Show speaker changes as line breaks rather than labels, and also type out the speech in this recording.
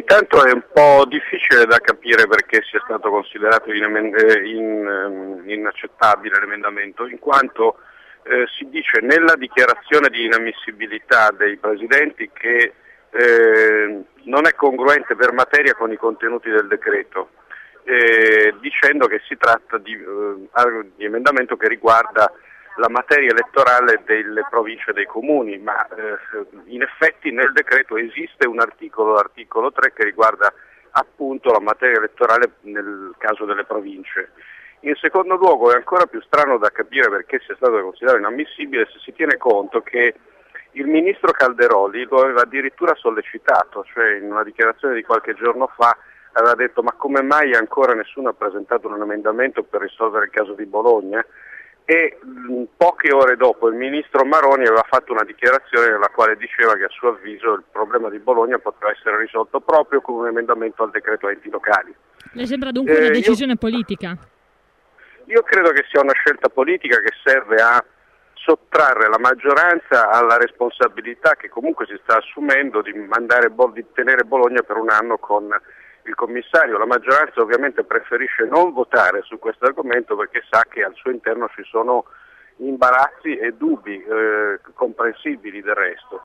Intanto è un po' difficile da capire perché sia stato considerato inaccettabile l'emendamento, in quanto si dice nella dichiarazione di inammissibilità dei presidenti che non è congruente per materia con i contenuti del decreto, dicendo che si tratta di emendamento che riguarda la materia elettorale delle province e dei comuni, ma in effetti nel decreto esiste un articolo, l'articolo 3, che riguarda appunto la materia elettorale nel caso delle province. In secondo luogo è ancora più strano da capire perché sia stato considerato inammissibile se si tiene conto che il ministro Calderoli lo aveva addirittura sollecitato, cioè in una dichiarazione di qualche giorno fa aveva detto: ma come mai ancora nessuno ha presentato un emendamento per risolvere il caso di Bologna? E poche ore dopo il ministro Maroni aveva fatto una dichiarazione nella quale diceva che a suo avviso il problema di Bologna poteva essere risolto proprio con un emendamento al decreto enti locali.
Le sembra dunque una decisione politica?
Io credo che sia una scelta politica che serve a sottrarre la maggioranza alla responsabilità che comunque si sta assumendo di tenere Bologna per un anno con il commissario. La maggioranza ovviamente preferisce non votare su questo argomento perché sa che al suo interno ci sono imbarazzi e dubbi comprensibili del resto.